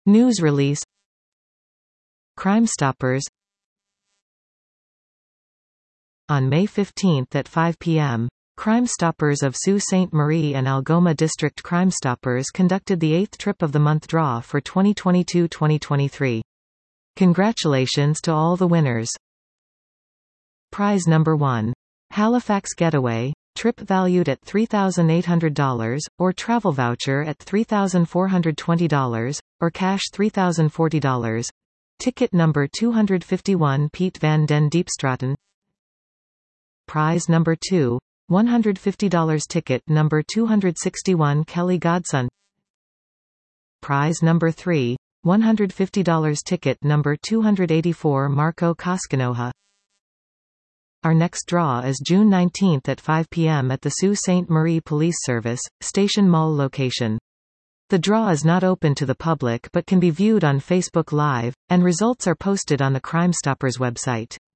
News release. Crime Stoppers. On May 15 at 5 p.m., Crime Stoppers of Sault Ste. Marie and Algoma District Crime Stoppers conducted the 8th Trip of the Month draw for 2022-2023. Congratulations to all the winners. Prize number 1. Halifax Getaway, trip valued at $3,800, or travel voucher at $3,420, or cash $3,040. Ticket number 251 Piet van den Diepstraten. Prize number 2. $150 ticket number 261 Kelly Godson. Prize number 3. $150 ticket number 284 Marco Koskinoha. Our next draw is June 19 at 5 p.m. at the Sault Ste. Marie Police Service, Station Mall location. The draw is not open to the public but can be viewed on Facebook Live, and results are posted on the Crime Stoppers website.